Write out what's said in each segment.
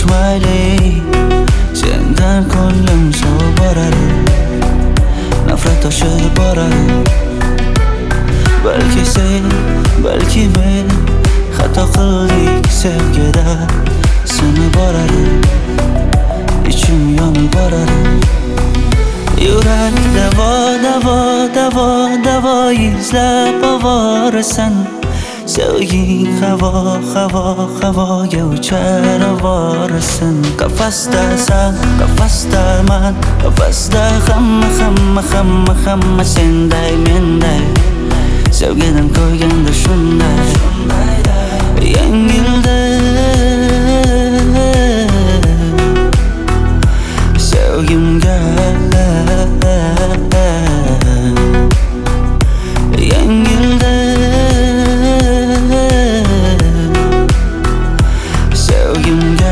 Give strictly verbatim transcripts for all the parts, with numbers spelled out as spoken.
Adashmayli sendan ko'nglim sovib boradi, nafrat toshib boradi. Balki sen, balki men xato qildik sevgida, sinib boradi, ichim yonib boradi. Yurak davo, davo, davo, davo izlab ovorasan. Sevging havo, havo, havoga uchar ovorasan. Qafasdasan, qafasdaman, qafasda hamma, hamma, hamma, hamma senday, menday. Sevgidan ko'yganda shunday, yengilda sevgimga yengilda sevgimga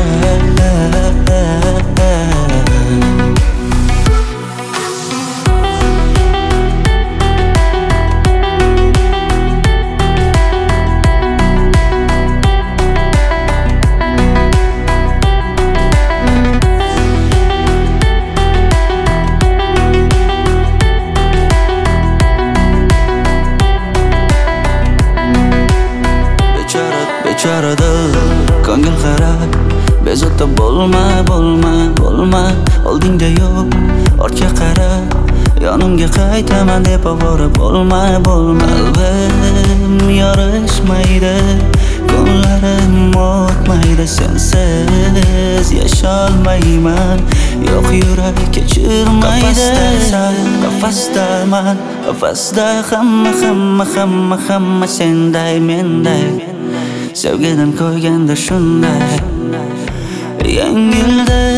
bechora dil, ko'ngil qarab bezovta bo'lma, bo'lma, bo'lma. Oldingda yo'q, ortga qara, yonimga qaytaman deb ovora bo'lma, bo'lma. Qalbim yorishmaydi, kunlarim o'tmaydi, sensiz yasholmayman. Yo'q, yurak kechirmaydi. Qafasdaman, qafasda hamma, hamma, hamma, hamma senday, menday. Sevgidan ko'yganda shunday, yengilda